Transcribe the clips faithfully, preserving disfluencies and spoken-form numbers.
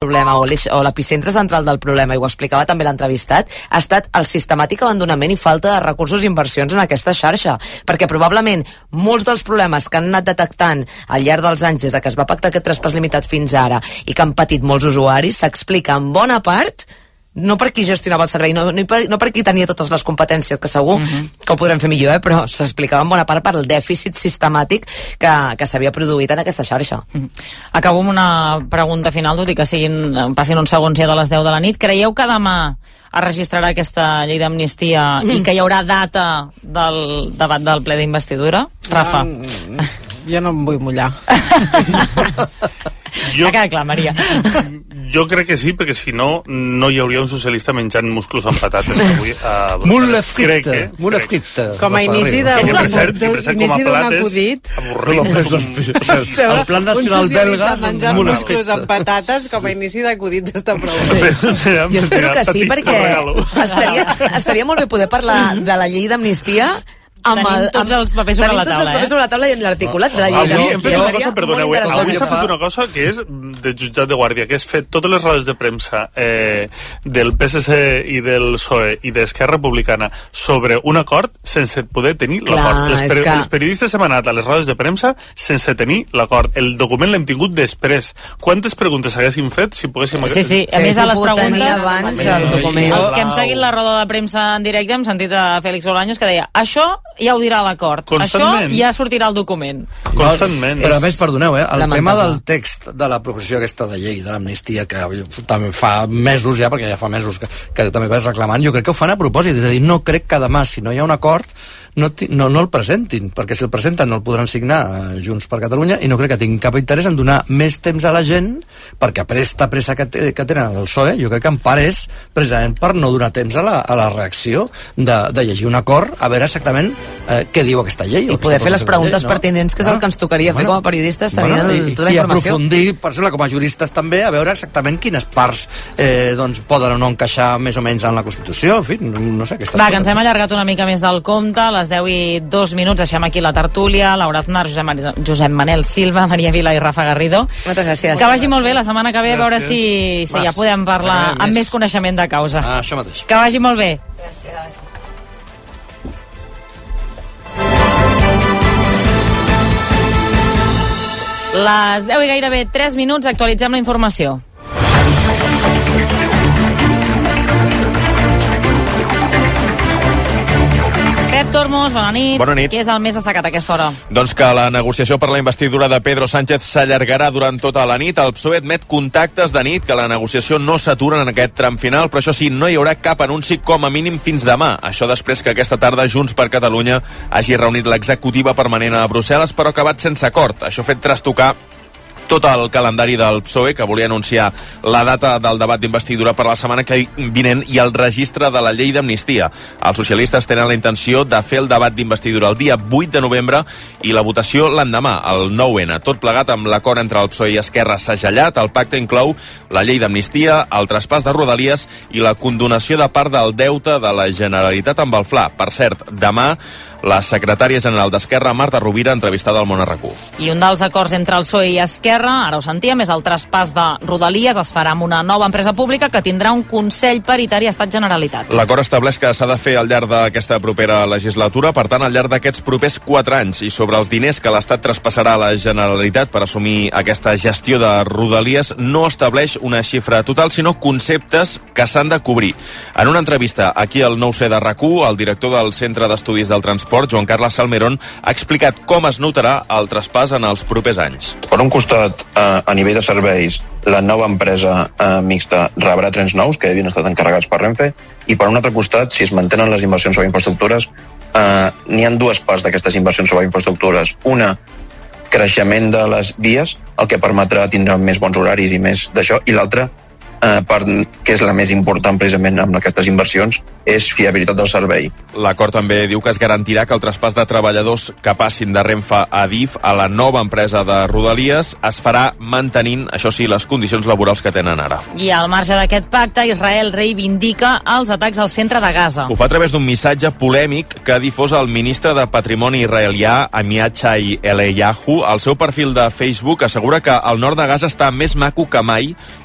problema, o l'epicentre central del problema, i ho explicava també l'entrevistat, ha estat el sistemàtic abandonament i falta de recursos i inversions en aquesta xarxa, perquè probablement molts dels problemes que han anat detectant al llarg dels anys des de que es va pactar aquest traspàs limitat fins ara i que han patit molts usuaris s'explica en bona part no per qui gestionava el servei, no, no, per, no per qui tenia totes les competències, que segur uh-huh. que ho podrem fer millor, eh? Però s'explicava en bona part per el dèficit sistemàtic que, que s'havia produït en aquesta xarxa. Uh-huh. Acabo amb una pregunta final, tot i que siguin, passin uns segons ja de les deu de la nit. Creieu que demà es registrarà aquesta llei d'amnistia mm. i que hi haurà data del debat del ple d'investidura? Rafa. Ja, ja no em vull mullar. Jo, ja clar, Maria. Jo crec que sí, perquè si no, no hi hauria un socialista menjant musclos amb patates avui a Brussel·les. Mula frita, mula frita. Com a inici d'un acudit. El plan nacional belga menjant musclos amb patates com a inici d'acudit està prou bé. Jo espero que sí, perquè estaria, estaria molt bé poder parlar de la llei d'amnistia amb tenim el, tots els papers sobre la taula, tots els papers sobre la taula i l'articulat de la llei avui hem fet una cosa, molt perdoneu, eh? interessant. Avui s'ha fet una cosa que és de jutjat de guàrdia, que és fet totes les rodes de premsa eh, del P S C i del P S O E i d'Esquerra Republicana sobre un acord sense poder tenir l'acord. Els, per, que... els periodistes hem anat a les rodes de premsa sense tenir l'acord. El document l'hem tingut després. Quantes preguntes haguéssim fet si poguéssim... Sí, sí, a sí, més a les preguntes... Abans, el document. Els que hem seguit la roda de premsa en directe hem sentit a Félix Bolaños que deia això ja ho dirà l'acord. Això ja sortirà el document. Constantment. Però a més, perdoneu, eh, el tema del text de la proposició aquesta de llei de l'amnistia, que també fa mesos ja, perquè ja fa mesos que, que també vas reclamant, jo crec que ho fan a propòsit, és a dir, no crec que demà, si no hi ha un acord, no, no, no el presentin, perquè si el presenten no el podran signar eh, Junts per Catalunya, i no crec que tinguin cap interès en donar més temps a la gent, perquè presta pressa que, que tenen el P S O E, jo crec que en part és precisament per no donar temps a la, a la reacció de, de llegir un acord, a veure exactament eh, què diu aquesta llei. I poder fer les preguntes llei, no? pertinents, que és ah, el que ens tocaria bueno, fer com a periodistes, tenint bueno, i, tota la informació. I aprofundir, per exemple, com a juristes també, a veure exactament quines parts eh, doncs, poden o no encaixar més o menys en la Constitució, en fi, no, no sé. Va, que ens hem allargat una mica més del compte, a les deu i dos minuts, deixem aquí la tertúlia, Laura Aznar, Josep, Mar Josep Manel Silva, Maria Vila i Rafa Garrido. Moltes gràcies. Que vagi molt bé, la setmana que ve, a veure si, si ja podem parlar amb més coneixement de causa. Ah, això mateix. Que vagi molt bé. Gràcies. Les deu i gairebé tres minuts, actualitzem la informació. Pep Tormos, bona nit. Bona nit. Què és el més destacat a aquesta hora? Doncs que la negociació per la investidura de Pedro Sánchez s'allargarà durant tota la nit. El P S O E admet contactes de nit, que la negociació no s'atura en aquest tram final, però això sí, no hi haurà cap anunci com a mínim fins demà. Això després que aquesta tarda Junts per Catalunya hagi reunit l'executiva permanent a Brussel·les, però ha acabat sense acord. Això ha fet trastocar tot el calendari del P S O E, que volia anunciar la data del debat d'investidura per la setmana que vinent i el registre de la llei d'amnistia. Els socialistes tenen la intenció de fer el debat d'investidura el dia vuit de novembre i la votació l'endemà, el nou ene. Tot plegat amb l'acord entre el P S O E i Esquerra segellat. El pacte inclou la llei d'amnistia, el traspàs de Rodalies i la condonació de part del deute de la Generalitat amb el Fla. Per cert, demà la secretària general d'Esquerra, Marta Rovira, entrevistada al Món R Q. I un dels acords entre el P S O E i Esquerra, ara ho sentíem, és el traspàs de Rodalies. Es farà amb una nova empresa pública que tindrà un Consell Paritari Estat-Generalitat. L'acord estableix que s'ha de fer al llarg d'aquesta propera legislatura, per tant, al llarg d'aquests propers quatre anys, i sobre els diners que l'Estat traspassarà a la Generalitat per assumir aquesta gestió de Rodalies, no estableix una xifra total, sinó conceptes que s'han de cobrir. En una entrevista aquí al nou C de R A C U, el director del Centre d'Estudis del Transport, Joan Carles Salmerón, ha explicat com es notarà el traspàs en els propers anys. Per un costat, eh, a nivell de serveis, la nova empresa eh, mixta rebrà trens nous que havien estat encarregats per Renfe, i per un altre costat, si es mantenen les inversions sobre infraestructures, eh, n'hi ha dues parts d'aquestes inversions sobre infraestructures. Una, creixement de les vies, el que permetrà tindre més bons horaris i més d'això, i l'altra, eh, part, que és la més important precisament amb aquestes inversions, és fiabilitat del servei. L'acord també diu que es garantirà que el traspàs de treballadors que passin de Renfe a Adif a la nova empresa de Rodalies es farà mantenint, això sí, les condicions laborals que tenen ara. I al marge d'aquest pacte, Israel reivindica els atacs al centre de Gaza. Ho fa a través d'un missatge polèmic que ha difós el ministre de Patrimoni israelià, Amiachai Eliyahu. Al seu perfil de Facebook assegura que el nord de Gaza està més maco que mai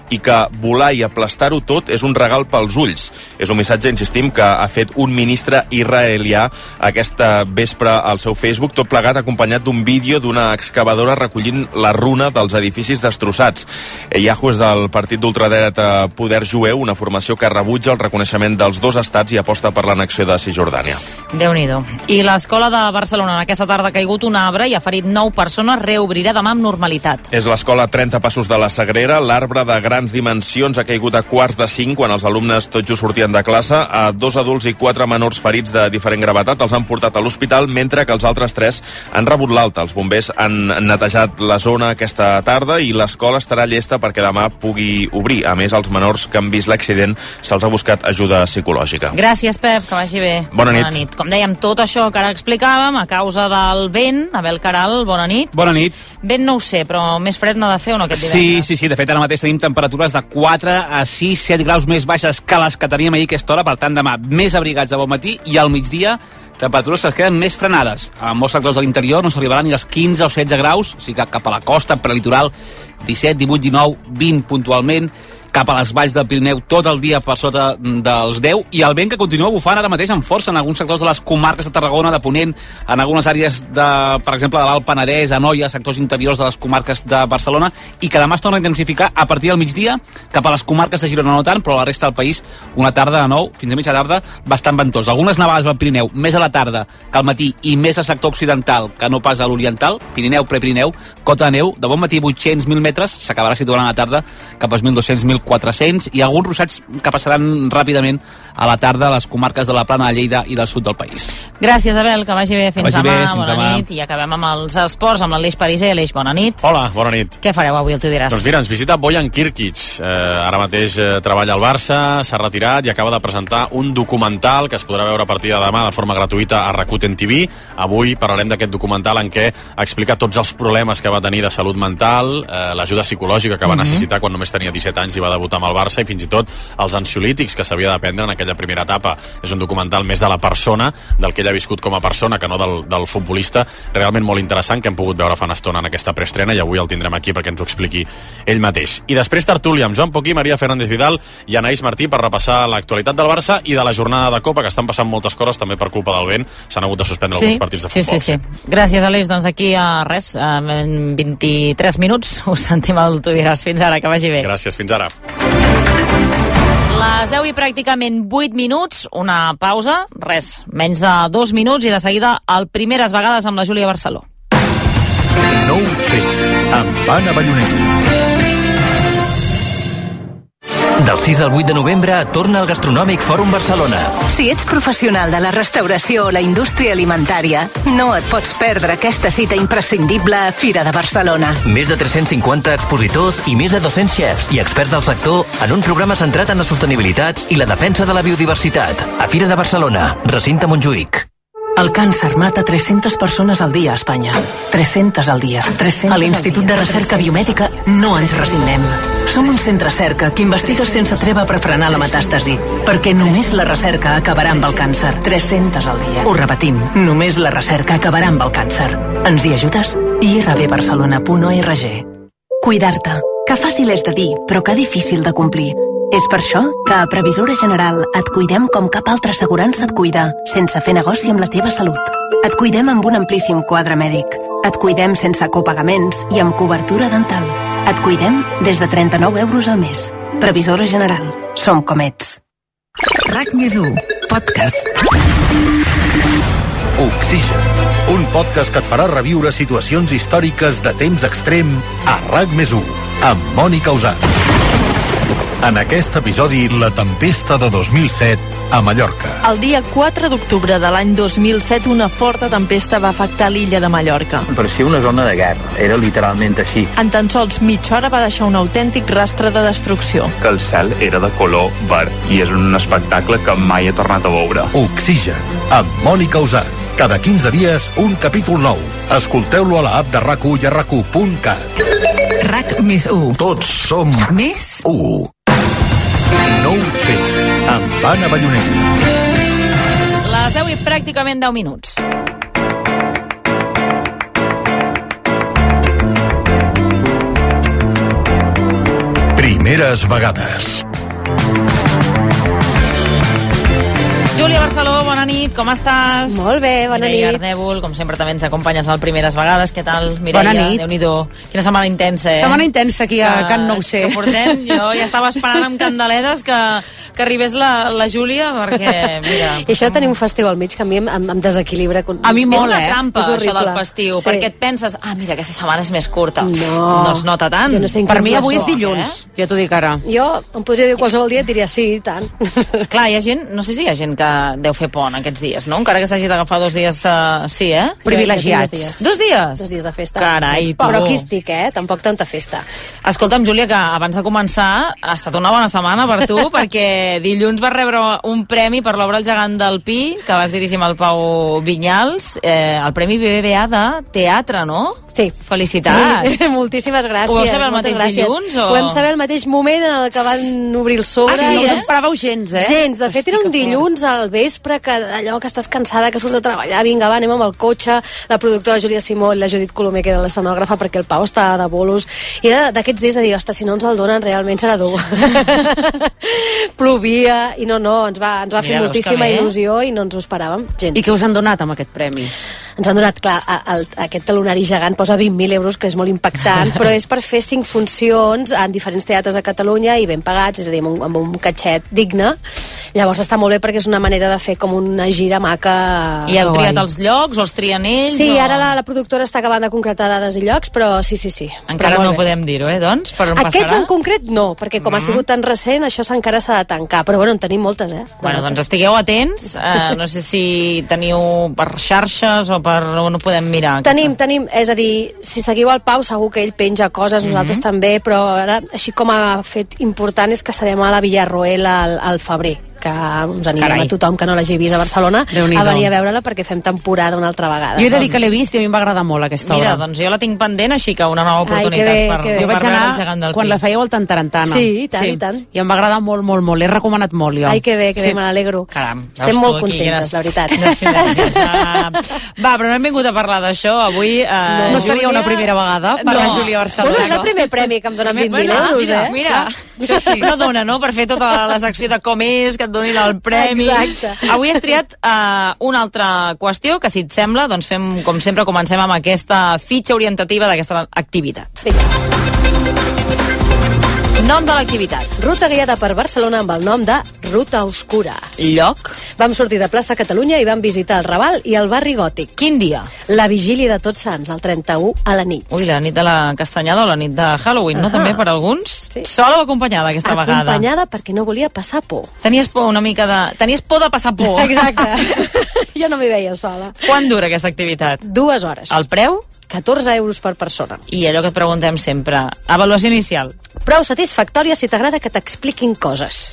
i que volar i aplastar-ho tot és un regal pels ulls. És un missatge, insistim, que ha fet un ministre israelià aquesta vespre al seu Facebook, tot plegat acompanyat d'un vídeo d'una excavadora recollint la runa dels edificis destrossats. Yahoo és del partit d'ultradreta Poder Jueu, una formació que rebutja el reconeixement dels dos estats i aposta per l'annexió de Cisjordània. Déu-n'hi-do. I l'escola de Barcelona aquesta tarda ha caigut un arbre i ha ferit nou persones, reobrirà demà amb normalitat. És l'escola trenta Passos de la Sagrera. L'arbre de grans dimensions ha caigut a quarts de cinc quan els alumnes tot just sortien de classe. A dos adults i quatre menors ferits de diferent gravetat els han portat a l'hospital, mentre que els altres tres han rebut l'alta. Els bombers han netejat la zona aquesta tarda i l'escola estarà llesta perquè demà pugui obrir. A més, als menors que han vist l'accident se'ls ha buscat ajuda psicològica. Gràcies, Pep, que vagi bé. Bona nit. Bona nit. Com dèiem, tot això que ara explicàvem, a causa del vent. Abel Caral, bona nit. Bona nit. Vent no ho sé, però més fred n'ha de fer o no aquest divendres? Sí, sí, sí. De fet, ara mateix tenim temperatures de quatre a sis, set graus més baixes que les que teníem ahir a aquesta hora. Per tant, demà més abrigats de bon matí i al migdia temperatures que es queden més frenades. A molts sectors de l'interior no s'arribaran ni als quinze o setze graus, o sigui que cap a la costa, prelitoral, disset, divuit, dinou, vint puntualment, cap a les valls del Pirineu tot el dia per sota dels deu, i el vent que continua bufant ara mateix amb força en alguns sectors de les comarques de Tarragona, de Ponent, en algunes àrees, de, per exemple, de l'Alt Penedès, Anoia, sectors interiors de les comarques de Barcelona, i que demà es torna a intensificar a partir del migdia cap a les comarques de Girona no tant, però a la resta del país una tarda de nou, fins a mitja tarda, bastant ventosa. Algunes nevades al Pirineu, més a la tarda que al matí, i més al sector occidental que no pas a l'oriental, Pirineu, Prepirineu, cota de neu, de bon matí vuit-cents mil metres, s'acabarà situant a la tarda cap als mil dos-cents mil quatre-cents, i alguns ruixats que passaran ràpidament a la tarda a les comarques de la Plana de Lleida i del sud del país. Gràcies, Abel, que vagi bé. Fins vagi demà. Bé, fins bona demà. nit. I acabem amb els esports, amb l'Aleix Pariser. Aleix, bona nit. Hola, bona nit. Què fareu avui, el tu diràs? Doncs mira, ens visita Bojan Kirkic. Eh, ara mateix eh, treballa al Barça, s'ha retirat i acaba de presentar un documental que es podrà veure a partir de demà de forma gratuïta a Rakuten T V. Avui parlarem d'aquest documental en què explica tots els problemes que va tenir de salut mental, eh, l'ajuda psicològica que va uh-huh. necessitar quan només tenia disset anys i va debutar amb el Barça, i fins i tot els ansiolítics que s'havia de prendre en aquella primera etapa. És un documental més de la persona, del que ell ha viscut com a persona, que no del, del futbolista. Realment molt interessant, que hem pogut veure fa una estona en aquesta preestrena, i avui el tindrem aquí perquè ens ho expliqui ell mateix. I després tertúlia amb Joan Poquí, Maria Fernández Vidal i Anaïs Martí per repassar l'actualitat del Barça i de la jornada de Copa, que estan passant moltes coses també per culpa del vent. S'han hagut de suspendre sí, alguns partits de sí, futbol. Sí, sí, sí. Gràcies, Aleix. Doncs aquí a res, en vint-i-tres minuts us sentim al Tu diràs. Fins ara, que vagi bé. Gràcies, fins ara. Les deu i pràcticament vuit minuts, una pausa, res, menys de dos minuts, i de seguida el Primeres Vegades amb la Júlia Barceló. No ho sé, amb Anna Ballonesta. Del sis al vuit de novembre torna el Gastronòmic Fòrum Barcelona. Si ets professional de la restauració o la indústria alimentària, no et pots perdre aquesta cita imprescindible a Fira de Barcelona. Més de tres-cents cinquanta expositors i més de dos-cents xefs i experts del sector en un programa centrat en la sostenibilitat i la defensa de la biodiversitat. A Fira de Barcelona, recinte Montjuïc. El càncer mata tres-centes persones al dia a Espanya. tres-centes al dia. A l'Institut de Recerca Biomèdica no ens resignem. Som un centre cerca que investiga sense treva per frenar la metàstasi, perquè només la recerca acabarà amb el càncer. tres-centes al dia. Ho repetim, només la recerca acabarà amb el càncer. Ens hi ajudes? i r b barcelona punt org. Cuidar-te. Que fàcil és de dir, però que difícil de complir. És per això que a Previsora General et cuidem com cap altra assegurança et cuida, sense fer negoci amb la teva salut. Et cuidem amb un amplíssim quadre mèdic. Et cuidem sense copagaments i amb cobertura dental. Et cuidem des de trenta-nou euros al mes. Previsora General. Som com ets. RAC més u, podcast. Oxigen, un podcast que et farà reviure situacions històriques de temps extrem a RAC més u, amb Mònica Usar. En aquest episodi, la tempesta de dos mil set a Mallorca. El dia quatre d'octubre de l'any dos mil set, una forta tempesta va afectar l'illa de Mallorca. Parecia una zona de guerra, era literalment així. En tan sols mitja hora va deixar un autèntic rastre de destrucció. Que el cel era de color verd i és un espectacle que mai he tornat a veure. Oxigen, amb Mònica Usar. Cada quinze dies, un capítol nou. Escolteu-lo a l'app de RAC u i a rac u punt cat. RAC més u. Tots som més u. No ho sé, amb Anna Ballonesta. Les deu i pràcticament deu minuts. Primeres vegades. Júlia Barceló, bona nit, com estàs? Molt bé, bona Mireia nit. Ardèvol, com sempre també ens acompanyes al Primeres Vegades. Què tal, Mireia? Bona nit. Déu-n'hi-do. Quina setmana intensa, eh? Setmana intensa aquí a Can Nou C. Que portem, jo ja estava esperant amb candeletes que, que arribés la, la Júlia, perquè, mira... I això de tenir un festiu al mig, que a mi em, em desequilibra. A mi molt, és una eh? trampa, És això del festiu, sí. perquè et penses, ah, mira, aquesta setmana és més curta. No. No es nota tant. Jo no sé en Per quin mi avui és pla dilluns, soc, ja t'ho dic ara. Jo em podria dir qualsevol dia et diria sí, i tant. Clar, hi ha gent, no sé si hi ha gent que deu fer pont aquests dies, no? Encara que s'hagi d'agafar dos dies, uh, sí, eh? Privilegiats. Dos dies? Dos dies de festa. Carai, tu. Però aquí estic, eh? Tampoc tanta festa. Escolta'm, Júlia, que abans de començar ha estat una bona setmana per tu, perquè dilluns vas rebre un premi per l'obra El gegant del Pi, que vas dirigir amb el Pau Vinyals, eh, el Premi B B V A de teatre, no? Sí. Felicitats. Sí, moltíssimes gràcies. Ho vau saber el moltes mateix gràcies. dilluns, o? Ho vam saber el mateix moment en el que van obrir el sobre. Ah, sí, no us eh? esperàveu gens, eh? Gens, de fet Hosti, era un que fort. dilluns al vespre, que allò que estàs cansada, que surts de treballar, vinga, va, anem amb el cotxe, la productora Júlia Simó i la Judit Colomer, que era l'escenògrafa, perquè el Pau estava de bolos, i era d'aquests dies a dir, ostres, si no ens el donen realment serà dur. Plovia, i no, no, ens va, ens va fer Mira, veus que moltíssima bé. il·lusió i no ens ho esperàvem, gens. I què us han donat amb aquest premi? Ens han donat, clar, a, a, a aquest talonari gegant posa vint mil euros, que és molt impactant, però és per fer cinc funcions en diferents teatres de Catalunya i ben pagats, és a dir, amb un, amb un catxet digne. Llavors està molt bé perquè és una manera de fer com una gira maca. I heu triat els llocs o els trien ells? Sí, o... ara la, la productora està acabant de concretar dades i llocs, però sí, sí, sí. Encara Però no molt bé. podem dir-ho, eh, doncs? Per on Aquests passarà? en concret no, perquè com Mhm. ha sigut tan recent, això encara s'ha de tancar. Però bueno, en tenim moltes, eh? Bueno, doncs estigueu atents. Eh, no sé si teniu per xarxes o per on ho podem mirar. Tenim, tenim, és a dir, si seguiu el Pau segur que ell penja coses, nosaltres Mhm. també, però ara, així com a fet important és que serem a la Villarroel al, al febrer, que us animem Carai. a tothom que no l'hagi vist a Barcelona Déu-n'hi-do. a venir a veure-la perquè fem temporada una altra vegada. Jo he de dir que l'he vist i a mi em va agradar molt aquesta Mira, obra. doncs jo la tinc pendent, així que una nova oportunitat Ai, que bé, per, que bé. per Jo vaig veure anar el gegant del quan Pi. la fèieu al Tantarantana. Sí, i tant, i tant. I em va agradar molt, molt, molt. L'he recomanat molt, jo. Ai, que bé, que Sí. bé, me n'alegro. Caram, Estem veus molt tu aquí contentes, quines- la veritat. quines sinergies. Ah, va, però no hem vingut a parlar d'això. Avui, eh, No seria una primera vegada per la Júlia Barcelona. Bueno, és el primer premi que em donen vint mil Bueno, euros, mira, eh? Mira, això sí. No dona, no?, per fer tota la secció de com és, que et donin el premi. Exacte. Avui has triat uh, una altra qüestió, que si et sembla, doncs fem, com sempre, comencem amb aquesta fitxa orientativa d'aquesta activitat. Nom de l'activitat. Ruta guiada per Barcelona amb el nom de Ruta Oscura. Lloc. Vam sortir de plaça Catalunya i vam visitar el Raval i el barri Gòtic. Quin dia? La vigília de Tots Sants, el trenta-u a la nit. Ui, la nit de la Castanyada o la nit de Halloween, no? Ah. També per alguns? Sí. Sola o acompanyada aquesta vegada? Acompanyada perquè no volia passar por. Tenies por una mica de... Tenies por de passar por. Exacte. Jo no m'hi veia sola. Quan dura aquesta activitat? Dues hores. El preu? catorze euros per persona. I allò que et preguntem sempre, avaluació inicial. Prou satisfactòria si t'agrada que t'expliquin coses.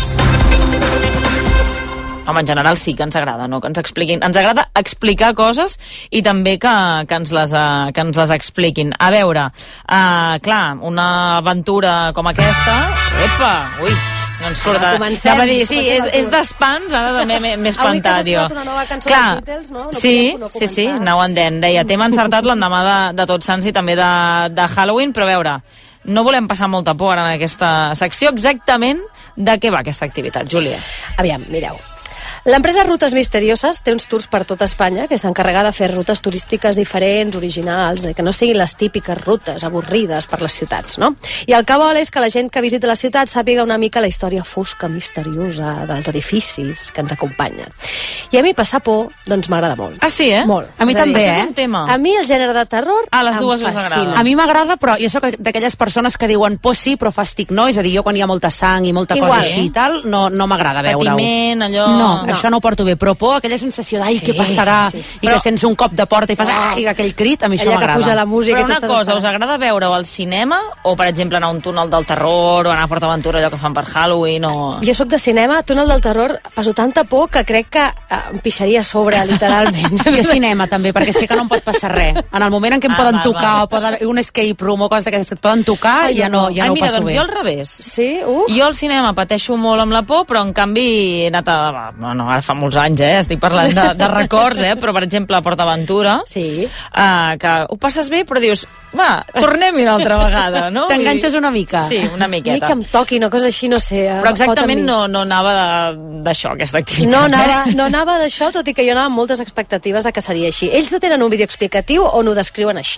Home, en general sí que ens agrada, no? Que ens expliquin. Ens agrada explicar coses i també que, que, ens, les, uh, que ens les expliquin. A veure, uh, clar, una aventura com aquesta... Epa! Ui, no ens surt... Ah, comencem, Anava a dir, sí, comencem és, el és d'espans, ara també m'he m'he Avui que espantat, s'ha jo. estrenat una nova cançó Clar, dels Beatles, no? No sí, podíem no sí, sí, començar. now and then. Deia, t'hem encertat l'endemà de, de Tots Sants i també de, de Halloween, però a veure, no volem passar molta por ara en aquesta secció. Exactament de què va aquesta activitat, Júlia? Aviam, mireu. L'empresa Rutes Misterioses té uns tours per tota Espanya que s'encarrega de fer rutes turístiques diferents, originals, que no siguin les típiques rutes avorrides per les ciutats, no? I el que vol és que la gent que visita la ciutat sàpiga una mica la història fosca, misteriosa dels edificis que ens acompanyen. I a mi passar por, doncs m'agrada molt. Ah, sí, eh? Molt. A mi És dir, també, això és eh? un tema. A mi el gènere de terror A les em dues us fascina. agrada. A mi m'agrada, però jo sóc d'aquelles persones que diuen por sí, però fàstic no. És a dir, jo quan hi ha molta sang i molta Igual, cosa així eh? i tal, no, no m'agrada veure-ho. Patiment, allò... No, No. això no ho porto bé, però por, aquella sensació d'ai, Sí, què passarà, sí, sí. i Però- que sents un cop de porta i fas ah, i aquell crit, a mi això Allà que m'agrada. puja la música Però i tu una estàs cosa, esperant. us agrada veure-ho al cinema o, per exemple, anar a un túnel del terror o anar a PortAventura, allò que fan per Halloween o... Jo sóc de cinema, túnel del terror, passo tanta por que crec que eh, em pixaria a sobre, literalment. Jo cinema també, perquè sé que no em pot passar res. En el moment en què em Ah, poden val, tocar val. o pot haver un escape room o coses d'aquestes que et poden tocar, Ai, ja no, ja Ai, no ho mira, passo doncs bé. jo al revés. Sí? Uh. Jo al cinema pateixo molt amb la por, però en canvi he anat a... Bueno, bueno, ara fa molts anys, eh? Estic parlant de, de records, eh? Però, per exemple, a PortAventura, sí. uh, que ho passes bé, però dius, va, tornem-hi una altra vegada, no? T'enganxes una mica. Sí, una miqueta. Ni que em toqui, una cosa així, no sé. Però exactament no, no anava d'això, aquesta activitat. No anava, no anava d'això, tot i que jo anava amb moltes expectatives a que seria així. Ells tenen un vídeo explicatiu on ho descriuen així.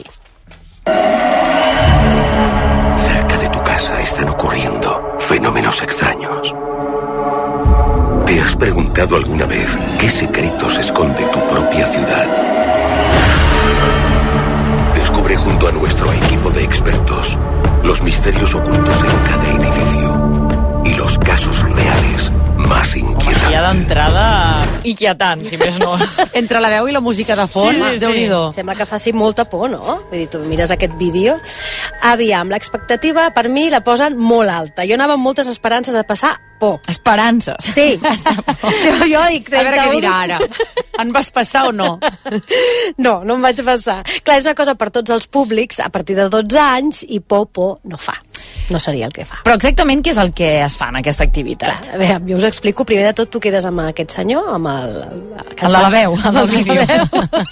Cerca de tu casa están ocurriendo fenómenos extraños. ¿Te has preguntado alguna vez qué secretos esconde tu propia ciudad? Descubre junto a nuestro equipo de expertos los misterios ocultos en cada edificio y los casos reales más inquietantes. Ja d'entrada inquietant, si més no. Entre la veu i la música de fons, Sí, sí, Déu-n'hi-do. Sembla que faci molta por, no? Vull dir, tu mires aquest vídeo. Aviam, l'expectativa per mi la posen molt alta. Jo anava amb moltes esperances de passar por. Esperances? Sí. jo, jo dic... A veure què dirà ara. En vas passar o no? No, no em vaig passar. Clar, és una cosa per tots els públics a partir de dotze anys i por, por no fa. No seria el que fa. Però exactament què és el que es fa en aquesta activitat? Clar, a veure, jo us explico. Primer de tot, tu quedes amb aquest senyor, amb el... El de la veu, el del vídeo.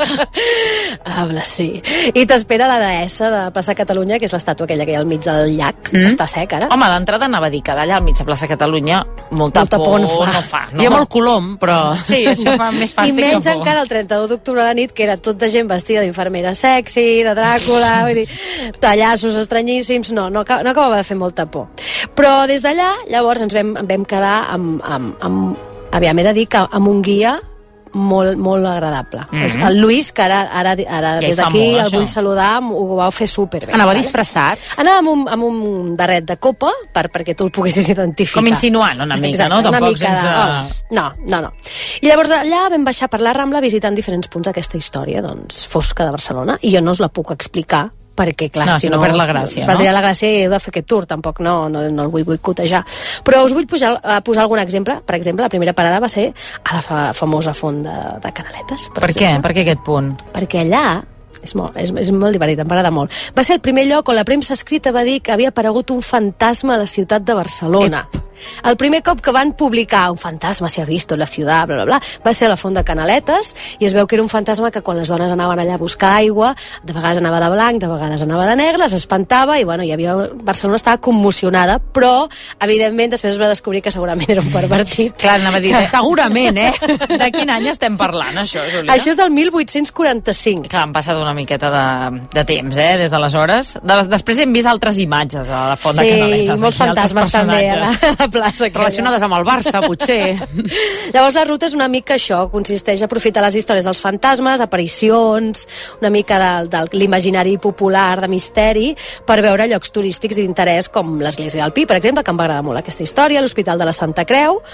Habla, sí. I t'espera la deessa de Plaça Catalunya, que és l'estàtua aquella que hi ha al mig del llac, mm? Està sec ara. Home, d'entrada anava a dir que d'allà al mig de Plaça Catalunya molta, molta por, por no fa. No fa no? Hi ha molt colom, però... Sí, això fa més fàstic I menys que por. encara el trenta-u d'octubre a la nit, que era tot de gent vestida d'infermera sexy, de Dràcula, vull dir, tallassos estranyíssims, no, no, no acabava de fer molta por. Però des d'allà, llavors, ens vam, vam quedar amb, amb, amb... Aviam, he de dir que amb un guia molt, molt agradable. Mm-hmm. El Lluís, que ara, ara, ara ja des d'aquí molt, el això. vull saludar, ho vau fer superbé. Anava vale? disfressat? Anava amb un, amb un darret de copa per, perquè tu el poguessis identificar. Com insinuant una mica, Exacte, no? Una Tampoc mica sense... de... oh, no, no, no. I llavors d'allà vam baixar per la Rambla visitant diferents punts d'aquesta història, doncs, fosca de Barcelona, i jo no us la puc explicar perquè, clar, no, si, si no, no perd la gràcia, perdria no? la gràcia i heu de fer aquest tour, tampoc no, no, no el vull boicotejar. Però us vull posar, uh, posar algun exemple. Per exemple, la primera parada va ser a la fa famosa font de, de Canaletes. Per, per què? Per què aquest punt? Perquè allà és molt, és, és molt divertit, em m'agrada molt. Va ser el primer lloc on la premsa escrita va dir que havia aparegut un fantasma a la ciutat de Barcelona. Ep. El primer cop que van publicar un fantasma se ha visto en la ciutat, bla, bla, bla, va ser a la font de Canaletes, i es veu que era un fantasma que quan les dones anaven allà a buscar aigua, de vegades anava de blanc, de vegades anava de negre, s'espantava, i bueno, hi havia... Barcelona estava commocionada, però, evidentment, després es va descobrir que segurament era un pervertit. Clar, anava a dir... Que, segurament, eh? De quin any estem parlant, això, Júlia? Això és del mil vuit-cents quaranta-cinc. Clar, han passat una miqueta de, de temps, eh, des d'aleshores. De, després hem vist altres imatges a la font sí, de Canaletes. Sí, molts fantasmes també a la, a la plaça. Relacionades amb el Barça, potser. Llavors la ruta és una mica això, consisteix a aprofitar les històries dels fantasmes, aparicions, una mica de, de l'imaginari popular, de misteri, per veure llocs turístics d'interès com l'església del Pi, per exemple, que em va agradar molt aquesta història, l'Hospital de la Santa Creu,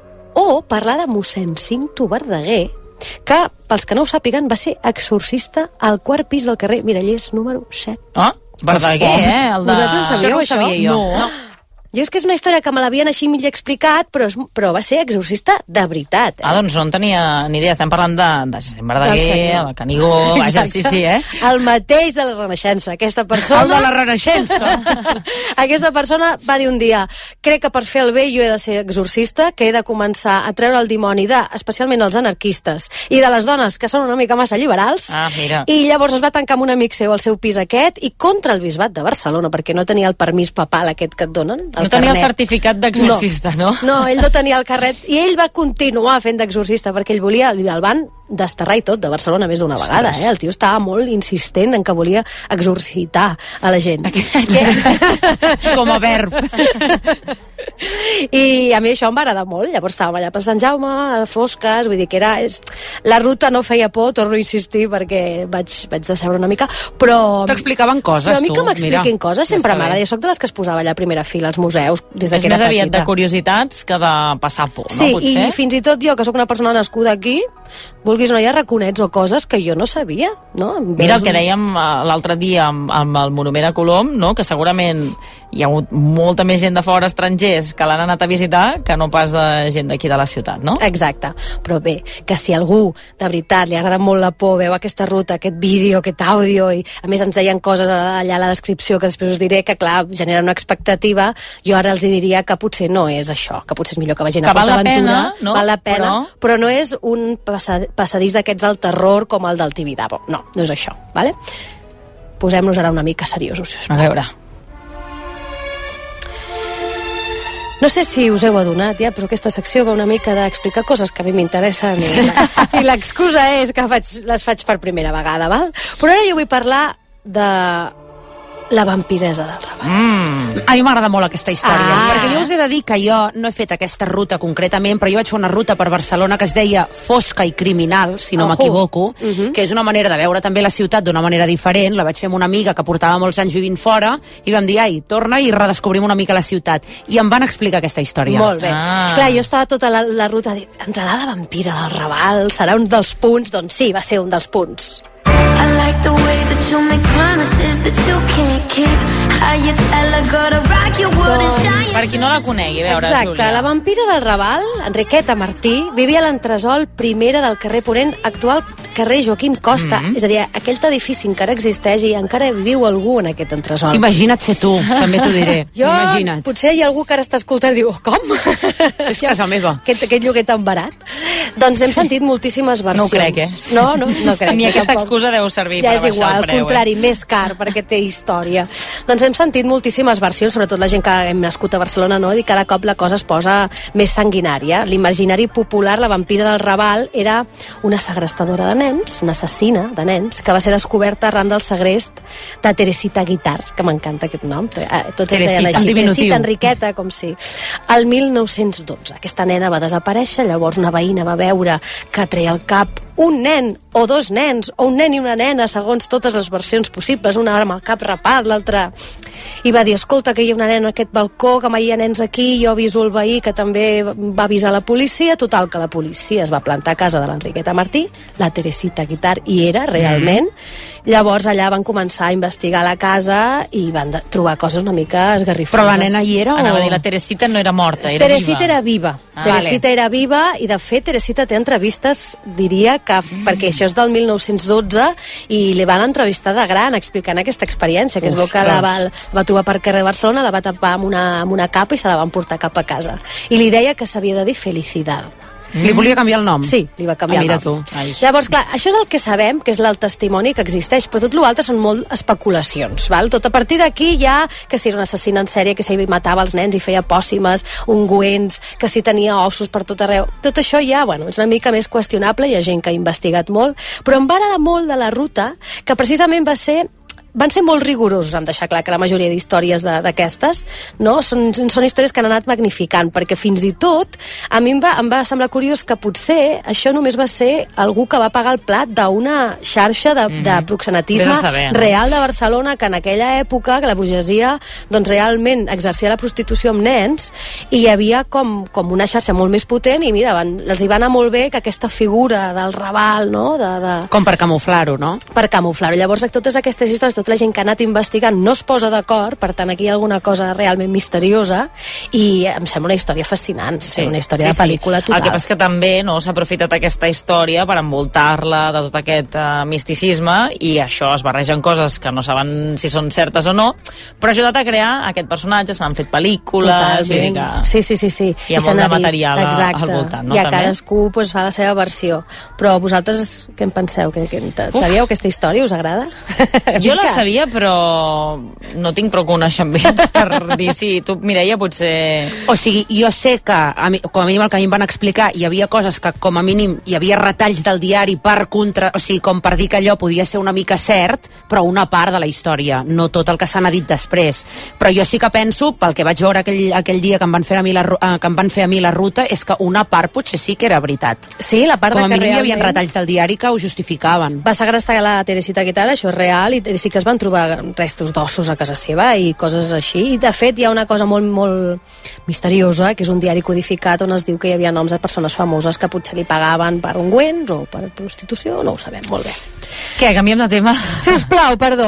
o parlar de mossèn Cinto Verdaguer, que, pels que no ho sàpiguen, va ser exorcista al quart pis del carrer Mirallers número set. Ah, Verdaguer, eh? El de... Vosaltres ho sabíeu, això? No ho sabia jo. No. no. Jo és que és una història que me l'havien així mig explicat, però, és, però va ser exorcista de veritat. Eh? Ah, doncs no en tenia ni idea. Estem parlant de, de Jacint Verdaguer, de Canigó, vaja, sí, sí, eh? El mateix de la Renaixença. Aquesta persona... El de la Renaixença! Aquesta persona va dir un dia, crec que per fer el bé jo he de ser exorcista, que he de començar a treure el dimoni de, especialment els anarquistes, i de les dones que són una mica massa liberals. Ah, mira. I llavors es va tancar amb un amic seu al seu pis aquest, i contra el bisbat de Barcelona, perquè no tenia el permís papal aquest que et donen. No tenia el certificat d'exorcista, no. no? No, ell no tenia el carret, i ell va continuar fent d'exorcista, perquè ell volia, el van desterrar i tot de Barcelona més d'una vegada, eh? El tio estava molt insistent en que volia exorcitar a la gent. Com a verb. I a mi això em va agradar molt. Llavors estàvem allà per Sant Jaume, a Fosques, vull dir que era... És... La ruta no feia por, torno a insistir, perquè vaig, vaig decebre una mica, però... T'explicaven coses, però a mi tu, que m'expliquin mira. coses sempre Ja m'agrada. Jo soc de les que es posava allà a primera fila als museus, des de és que era més aviat petita. de curiositats que de passar por, sí, no? Potser? I fins i tot jo, que sóc una persona nascuda aquí, vulguis o no, hi ha raconets o coses que jo no sabia, no? Mira el que dèiem l'altre dia amb, amb el Monument a Colom, no? Que segurament hi ha hagut molta més gent de fora, estrangers, que l'han anat a visitar que no pas de gent d'aquí de la ciutat, no? Exacte, però bé, que si algú de veritat li agrada molt la por, veu aquesta ruta, aquest vídeo, aquest àudio, i a més ens deien coses allà a la descripció que després us diré que, clar, genera una expectativa, jo ara els diria que potser no és això, que potser és millor que vagin a PortAventura, no? val la pena, però... però no és un passadís d'aquests del terror com el del Tibidabo, no, no és això, vale? Posem-nos ara una mica seriosos, si us plau. A veure. No sé si us heu adonat ja, però aquesta secció va una mica d'explicar coses que a mi m'interessen i l'excusa és que faig, les faig per primera vegada, val? Però ara jo vull parlar de la vampiresa del Raval. Mm. A mi m'agrada molt aquesta història, ah. perquè jo us he de dir que jo no he fet aquesta ruta concretament, però jo vaig fer una ruta per Barcelona que es deia Fosca i Criminal, si no m'equivoco, uh -huh. que és una manera de veure també la ciutat d'una manera diferent. La vaig fer amb una amiga que portava molts anys vivint fora i vam dir, ai, torna i redescobrim una mica la ciutat. I em van explicar aquesta història. Molt bé. Ah. Clar, jo estava tota la, la ruta a dir, entrarà la vampira del Raval, serà un dels punts? Doncs sí, va ser un dels punts. I like the way that you make promises that you can't keep. How you tell a girl to rock your world and shine. Per qui no la conegui, a veure, Exacte, Júlia. la vampira del Raval, Enriqueta Martí, vivia a l'entresol primera del carrer Ponent, actual carrer Joaquim Costa. Mm -hmm. És a dir, aquell edifici encara existeix i encara viu algú en aquest entresol. Imagina't ser tu, també t'ho diré. Jo, Imagina't. potser hi ha algú que ara està escoltant i diu, com? És casa meva. Aquest, aquest lloguer tan barat. Doncs hem sentit moltíssimes versions. No ho crec, eh? No, no, no crec. Ni aquesta tampoc. excusa deu servir ja per és baixar igual, el preu. al contrari, eh? Més car, perquè té història. Doncs hem sentit moltíssimes versions, sobretot la gent que hem nascut a Barcelona, no? I cada cop la cosa es posa més sanguinària. L'imaginari popular, la vampira del Raval, era una segrestadora de nens, una assassina de nens, que va ser descoberta arran del segrest de Teresita Guitar, que m'encanta aquest nom. Tots es deien així, Teresita Enriqueta, com si. El mil nou-cents dotze, aquesta nena va desaparèixer, llavors una veïna va veure que treia al cap un nen o dos nens, o un nen i una nena, segons totes les versions possibles, una amb el cap rapat, l'altra... I va dir, escolta, que hi ha una nena a aquest balcó, que mai hi ha nens aquí, jo aviso el veí, que també va avisar la policia. Total, que la policia es va plantar a casa de l'Enriqueta Martí, la Teresita Guitar hi era, realment. Mm. Llavors allà van començar a investigar la casa i van de, trobar coses una mica esgarrifoses. Però la nena hi era? Anava o... a dir, la Teresita no era morta, era Teresita viva. era viva. Ah, Teresita vale. era viva i, de fet, Teresita té entrevistes, diria que... Mm. perquè això és del mil nou-cents dotze i li van entrevistar de gran explicant aquesta experiència, que es veu que la va, la va trobar per carrer de Barcelona, la va tapar amb una, amb una capa i se la van portar cap a casa. I li deia que s'havia de dir Felicidad. Mm. Li volia canviar el nom? Sí, li va canviar ah, mira el nom. tu. Ai. Llavors, clar, això és el que sabem, que és el testimoni que existeix, però tot l'altre són molt especulacions, val? Tot a partir d'aquí ja, que si era una assassina en sèrie, que si matava els nens i feia pòssimes, ungüents, que si tenia ossos per tot arreu, tot això ja, bueno, és una mica més qüestionable, hi ha gent que ha investigat molt, però em va agradar molt de la ruta, que precisament va ser van ser molt rigorosos en deixar clar que la majoria d'històries d'aquestes no? són, són històries que han anat magnificant, perquè fins i tot a mi em va, em va semblar curiós que potser això només va ser algú que va pagar el plat d'una xarxa de, mm-hmm. de proxenetisme saber, no? real de Barcelona, que en aquella època que la burgesia doncs, realment exercia la prostitució amb nens i hi havia com, com una xarxa molt més potent i mira, van, els hi va anar molt bé que aquesta figura del Raval, no? de, de... com per camuflar-ho, no? Per camuflar-ho. Llavors, totes aquestes històries, la gent que ha anat investigant no es posa d'acord, per tant aquí hi ha alguna cosa realment misteriosa i em sembla una història fascinant, sí. una història sí, de pel·lícula sí. total. El que passa que també no s'ha aprofitat aquesta història per envoltar-la de tot aquest uh, misticisme i això es barregen coses que no saben si són certes o no, però ha ajudat a crear aquest personatge, se n'han fet pel·lícules i que... sí, sí, sí, sí. hi ha I molt de dit, material exacte. al voltant, no? I a també? cadascú pues, fa la seva versió, però vosaltres què en penseu? Que, que, sabíeu aquesta història? Us agrada? Jo la sabia, però no tinc prou coneixement per dir si tu, Mireia, potser... O sigui, jo sé que, a mi, com a mínim el que a mi em van explicar, hi havia coses que com a mínim hi havia retalls del diari per contra... O sigui, com per dir que allò podia ser una mica cert, però una part de la història, no tot el que s'ha dit després. Però jo sí que penso, pel que vaig veure aquell, aquell dia que em, van fer a mi la, que em van fer a mi la ruta, és que una part potser sí que era veritat. Sí, la part com de a que mínim realment... hi havia retalls del diari que ho justificaven. Va segrestar la Teresita Guitar, això és real, i sí que que es van trobar restos d'ossos a casa seva i coses així. I, de fet, hi ha una cosa molt, molt misteriosa, que és un diari codificat on es diu que hi havia noms de persones famoses que potser li pagaven per ungüents o per prostitució, no ho sabem molt bé. Què, canviem de tema? Sisplau, perdó.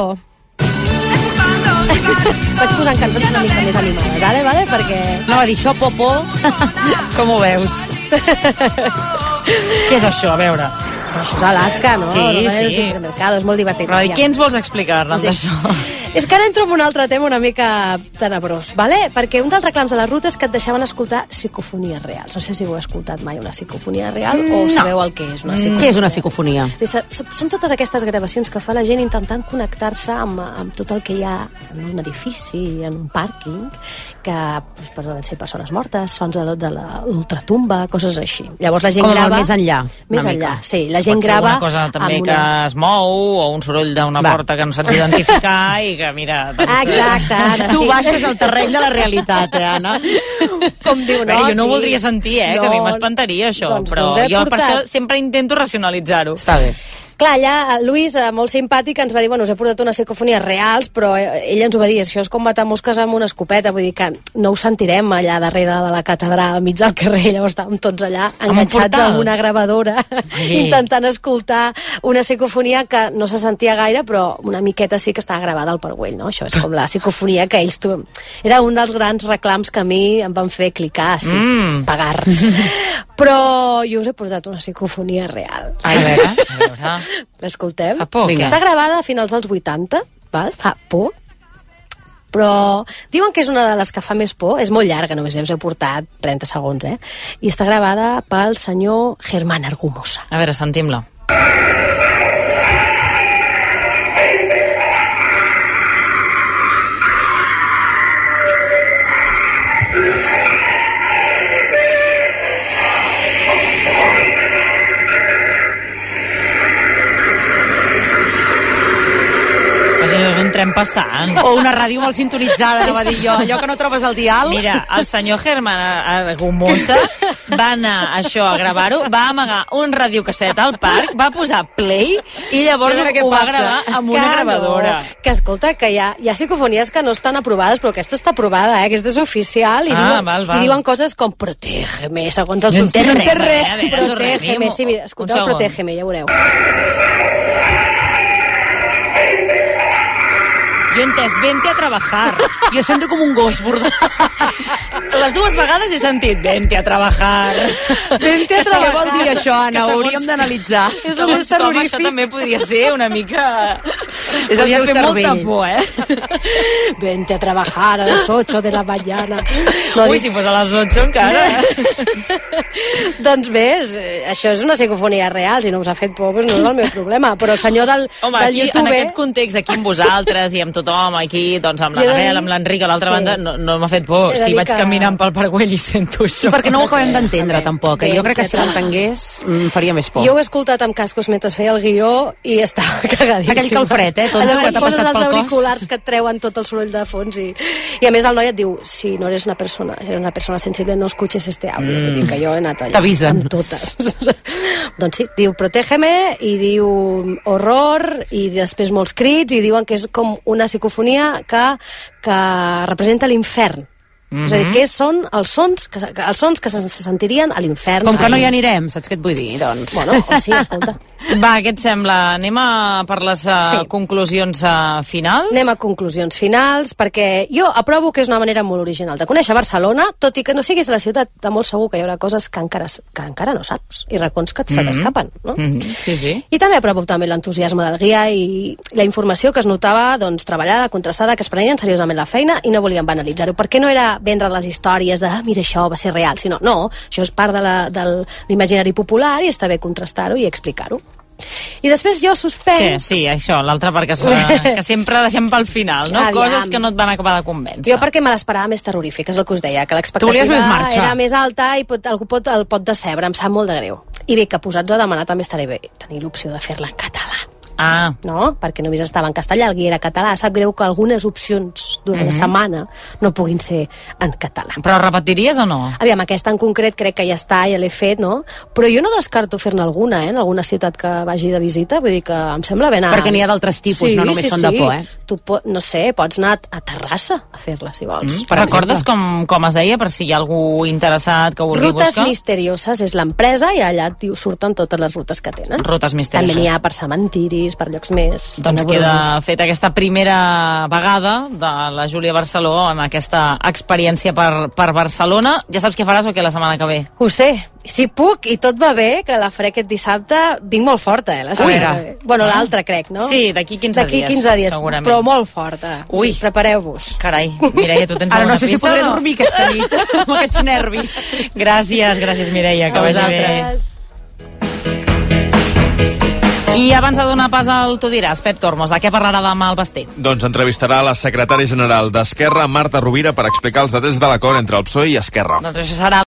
Vaig posant cançons una mica més animades, ara, vale? Perquè... No, va dir això, Popo. Com ho veus? Què és això, a veure? Però això és Alaska, no? Sí, no, sí. És un mercado, és molt divertit. Però i què ens vols explicar, Arnald, d'això? És que ara entro en un altre tema una mica tenebrós, vale? Perquè un dels reclams de la ruta és que et deixaven escoltar psicofonies reals. No sé si heu escoltat mai una psicofonia real o No. sabeu el que és una psicofonia. Què és una psicofonia? Són totes aquestes gravacions que fa la gent intentant connectar-se amb, amb tot el que hi ha en un edifici, en un pàrquing, que doncs, poden ser persones mortes, sons de, de l'ultratumba, coses així. Llavors la gent Com grava... el més enllà. Més una enllà, mica. sí. La gent Pot ser grava... una cosa també amb que una... es mou o un soroll d'una Va. porta que no saps identificar i que, mira... Doncs, Exacte, Anna, Tu sí. baixes al terreny de la realitat, eh, Anna? Com diu, Bé, no? jo no sí. ho voldria sentir, eh, No, que a mi m'espantaria això, doncs però us he jo per portat. això sempre intento racionalitzar-ho. Està bé. Clar, allà Lluís, eh, molt simpàtic, ens va dir, bueno, us he portat unes psicofonies reals, però eh, ell ens ho va dir, això és com matar mosques amb una escopeta, vull dir que no ho sentirem allà darrere de la catedral, al mig del carrer, llavors estàvem tots allà un enganxats portal. amb una gravadora, Sí. intentant escoltar una psicofonia que no se sentia gaire, però una miqueta sí que estava gravada al parguell, no? Això és com la psicofonia que ells... Tu... Era un dels grans reclams que a mi em van fer clicar, sí, Mm. pagar. Però jo us he portat una psicofonia real. A veure, a veure... L'escoltem? Fa por, Vinga. què? Està gravada a finals dels vuitanta, val? Fa por, però diuen que és una de les que fa més por, és molt llarga, només us he portat trenta segons, eh? I està gravada pel senyor Germán Argumosa. A veure, sentim-la. Això és un tren passant. O una ràdio molt sintonitzada, no va dir jo. Allò que no trobes al dial. Mira, el senyor Germán Argumosa va anar això a gravar-ho, va amagar un radiocasset al parc, va posar play i llavors A veure què ho va passa. gravar amb una Que gravadora. No. Que escolta, que hi ha, hi ha psicofonies que no estan aprovades, però aquesta està aprovada, eh? Aquesta és oficial, i, Ah, diuen, val, val. i diuen coses com protégeme, segons els No seus... entén No res, entén res, eh? A veure, protégeme. tornem-hi. Sí, mira, Un escolteu, segon. protégeme, ja veureu. Jo he entès, vente a trabajar. Jo sento com un gos bordar. Les dues vegades he sentit, vente a trabajar. Vente a Que trabajar. segons- Què vol dir això, Anna? que Ho segons- hauríem d'analitzar. És segons com, això també podria ser una mica... És el Podria teu fer molta cervell. por, eh? Vente a trabajar a las ocho de la mañana. No, Ui, dic- si fos a les ocho encara. Doncs bé, és, eh, això és una psicofonia real, si no us ha fet por, doncs no és el meu problema, però el senyor del, Home, del aquí, YouTube... en aquest context, aquí amb vosaltres i amb tothom, aquí, doncs amb Jo he de l'Anabel, dir- amb l'Enric, a l'altra Sí. banda, no, no m'ha fet por. He de Si dir vaig que- caminant pel parguell i sento això. I perquè no ho acabem d'entendre, tampoc. Eh? Jo crec que si Bé, l'entengués mm, faria més por. Jo ho he escoltat amb cascos mentre feia el guió i estava cagadíssima. Aquell calfred, eh, tonto, Allò que que t'ha et poses passat els pel cos. auriculars que et treuen tot el soroll de fons i, i a més el noi et diu si no eres una persona, eres una persona sensible no escuches este audio, Mm. vull dir que jo he anat allà T'avisen. amb totes. Doncs sí, diu protégeme i diu horror i després molts crits i diuen que és com una psicofonia que, que representa l'infern. Mm -hmm. És a dir, què són els sons que, que, els sons que se, se sentirien a l'infern. Com que no hi anirem, saps què et vull dir? Doncs... Bueno, o sí, escolta. Va, què et sembla? Anem a per les uh, Sí. conclusions uh, finals? Anem a conclusions finals, perquè jo aprovo que és una manera molt original de conèixer Barcelona, tot i que no siguis de la ciutat, de molt segur que hi haurà coses que encara, que encara no saps, i racons que se t'escapen, no? Mm -hmm. Sí, sí. I també aprovo també l'entusiasme del guia i la informació que es notava doncs, treballada, contrastada, que es prenien seriosament la feina i no volien banalitzar-ho, perquè no era vendre les històries de ah, mira, això va ser real, sinó no, això és part de la, de l'imaginari popular i està bé contrastar-ho i explicar-ho. I després jo suspenc... Què? Sí, això, l'altra part que, se- que sempre deixem pel final, no? Aviam. Coses que no et van acabar de convèncer. Jo perquè me l'esperava més terrorífic, és el que us deia, que Tu volies més l'expectativa marxa. era més alta i pot, algú pot, el pot decebre, em sap molt de greu. I bé, que posats a demanar també estaré bé tenir l'opció de fer-la en català. Ah. No? Perquè només estava en castellà, el guia era català. Sap greu que algunes opcions durant Mhm. la setmana no puguin ser en català. Però repetiries o no? Aviam, aquesta en concret crec que ja està, ja l'he fet, no? Però jo no descarto fer-ne alguna, eh? En alguna ciutat que vagi de visita, vull dir que em sembla ben... Perquè n'hi ha d'altres tipus, no només són de por, eh? Tu po no sé, pots anar a Terrassa a fer-la, si vols. Mm. Recordes com, com es deia, per si hi ha algú interessat que vulgui Rutes buscar? Misterioses és l'empresa i allà diu, surten totes les rutes que tenen. Rutes Misterioses. També n'hi ha per cementiris, per llocs més... Doncs tenebrosos. queda feta aquesta primera vegada de la Júlia Barceló en aquesta experiència per, per Barcelona. Ja saps què faràs o què la setmana que ve? Ho sé, si puc i tot va bé, que la faré aquest dissabte, vinc molt forta, eh, la setmana que ve. Bueno, Ah. l'altra crec, no? Sí, d'aquí quinze D'aquí dies, quinze dies, segurament. però molt forta. Ui. Prepareu-vos. Carai, Mireia, tu tens Ara alguna no sé si pista, podré o no? dormir aquesta nit amb aquests nervis. Gràcies, gràcies Mireia, que A vagi bé. vosaltres. I abans de donar pas al Tu diràs, Pep Tormos, de què parlarà demà el Basté? Doncs entrevistarà la secretària general d'Esquerra, Marta Rovira, per explicar els detalls de l'acord entre el P S O E i Esquerra. Doncs això serà